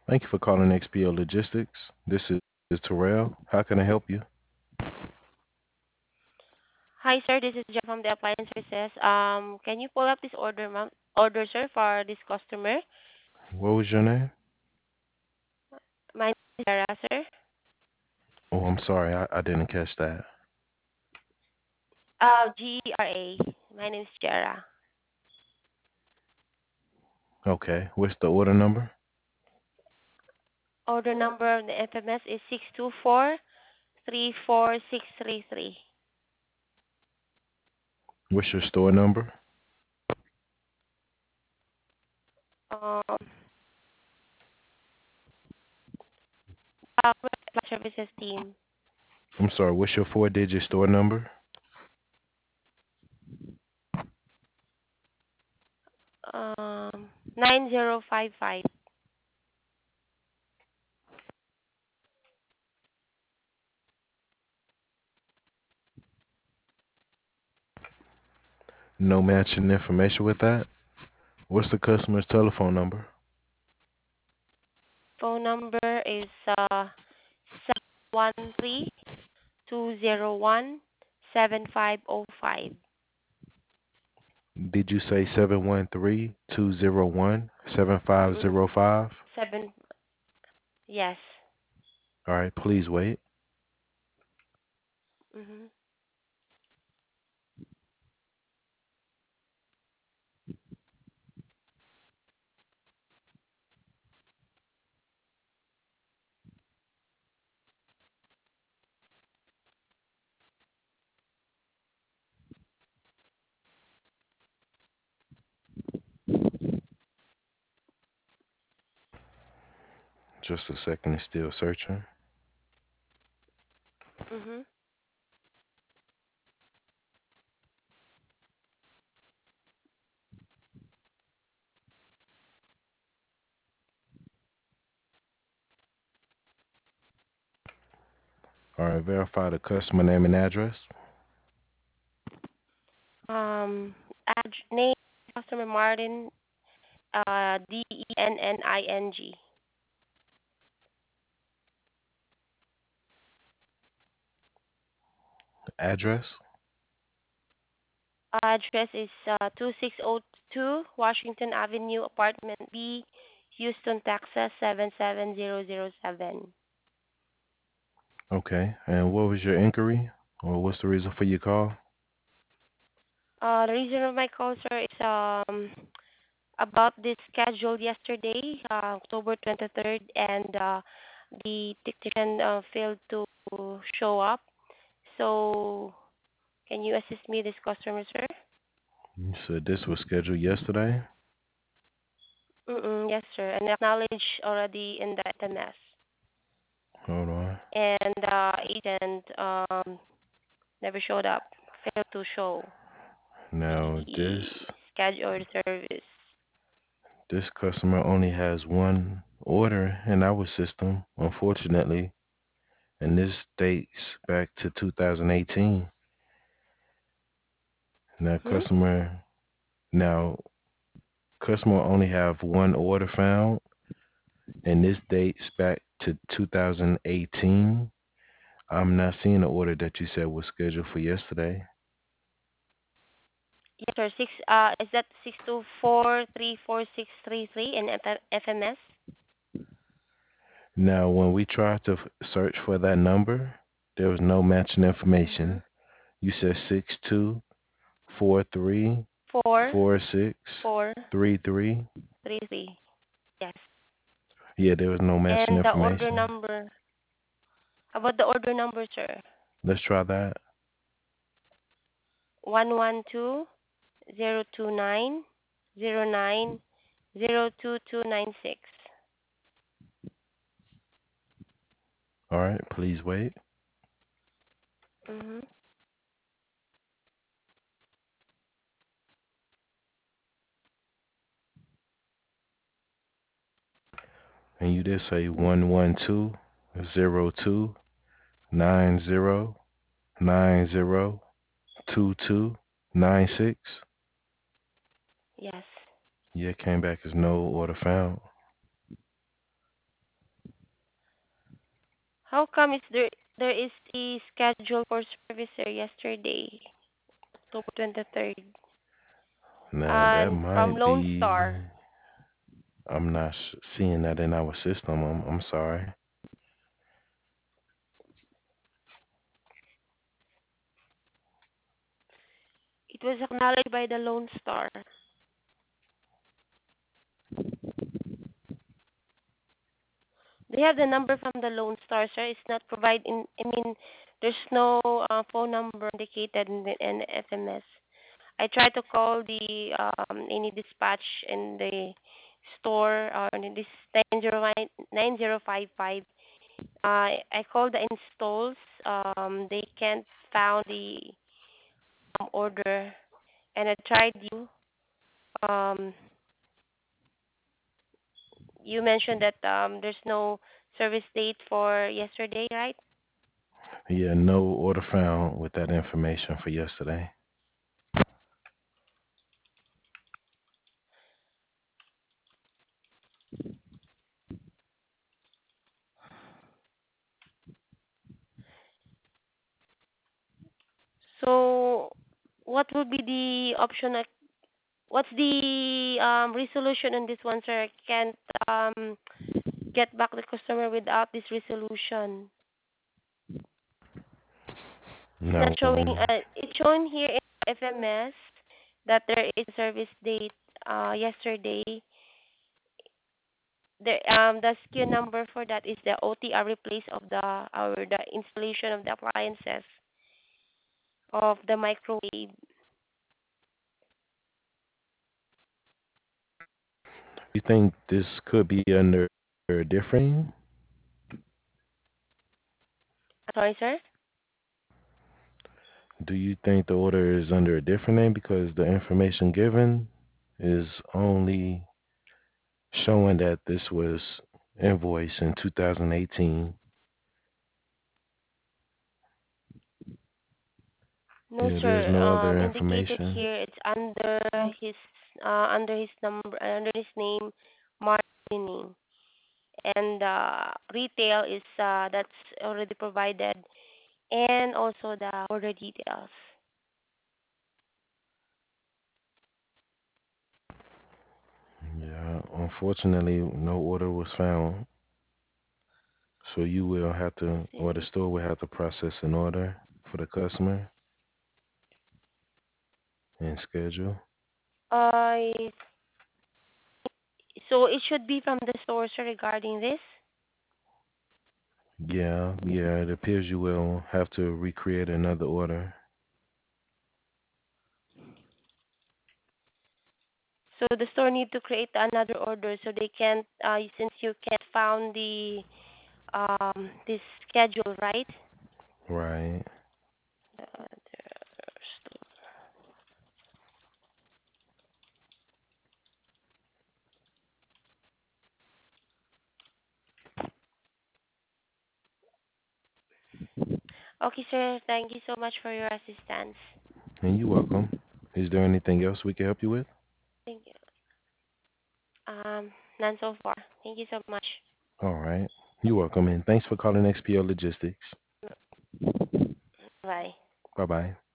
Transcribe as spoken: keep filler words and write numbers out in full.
Thank you for calling X P O Logistics. This is, is Terrell. How can I help you? Hi, sir. This is Jeff from the Appliance Services. Um, Can you pull up this order, ma'am? Order, sir, for this customer? What was your name? My name is Sarah, sir. Oh, I'm sorry, I, I didn't catch that. Uh, G R A. My name is Jera. Okay, what's the order number? Order number of the F M S is six two four three four six three three. What's your store number? Um, uh, Services team. I'm sorry, what's your four-digit store number? Um, nine zero five five. No matching information with that. What's the customer's telephone number? Phone number is uh seven one three two zero one seven five zero five. Did you say seven one three, two zero one, seven five Mm, zero five? seven. Yes. All right, please wait. Mm-hmm. Just a second, it's still searching. Mm-hmm. All right, verify the customer name and address. Um, ad- name customer Martin, uh, D E N N I N G. Address? Address is uh, two six zero two Washington Avenue, Apartment B, Houston, Texas seven seven zero zero seven. Okay, and what was your inquiry? Or what's the reason for your call? Uh, the reason of my call, sir, is um about this schedule yesterday, uh, October twenty-third, and uh, the technician uh, failed to show up. So, can you assist me, this customer, sir? You said this was scheduled yesterday. Mm-mm, yes, sir. And acknowledged already in the S M S. Hold on. And the agent um, never showed up, failed to show Now the this scheduled service. this customer only has one order in our system, unfortunately, and this dates back to two thousand eighteen. Now Hmm? customer now customer only have one order found, and this dates back to two thousand eighteen. I'm not seeing the order that you said was scheduled for yesterday. Yes, sir. Six. Uh, is that six two four three four six three three in F- FMS? Now, when we tried to f- search for that number, there was no matching Mm-hmm. information. You said six two four three Four four six four three three. three three. Yes. Yeah, there was no matching And the order information. number. About the order number, sir. Let's try that. One one two zero two nine zero nine zero two two nine six. All right, please wait. Mm-hmm. And you did say one one two zero two nine zero nine zero two two nine six. Yes. Yeah, it came back as no order found. How come is there there is a schedule for service sir yesterday, October twenty-third, Now that and from might Lone be. Star. I'm not sh- seeing that in our system. I'm, I'm sorry. It was acknowledged by the Lone Star. They have the number from the Lone Star, sir. It's not provide in. I mean, there's no uh, phone number indicated in the in the S M S. I tried to call the um, any dispatch in the store or in this nine zero nine nine zero five five. I I called the installs. Um, they can't found the um, order, and I tried you. Um, you mentioned that um, there's no service date for yesterday, right? Yeah, no order found with that information for yesterday. So, what would be the option? uh, What's the um, resolution on this one, sir? Can't um, get back the customer without this resolution. It's not Now, showing. um, Uh, it's showing here in F M S that there is service date uh, yesterday. The um the S K U number for that is the O T R replace of the or the installation of the appliances of the microwave. you think this could be under a different name? Sorry, sir. Do you think the order is under a different name because the information given is only showing that this was invoiced in two thousand eighteen? No, Yeah, there's sir. no other Um, indicated information. here it's under his uh under his number under his name, Martini, and uh, retail is uh that's already provided, and also the order details. Yeah, unfortunately, no order was found. So you will have to, or the See. store will have to process an order for the customer and schedule. Uh, so it should be from the source regarding this. Yeah, yeah, it appears you will have to recreate another order. So the store need to create another order so they can't uh, since you can't found the um this schedule, right? Right. The other store. Okay, sir. Thank you so much for your assistance. And you're welcome. Is there anything else we can help you with? Thank you. Um, none so far. Thank you so much. All right. You're welcome. And thanks for calling X P O Logistics. Bye. Bye bye.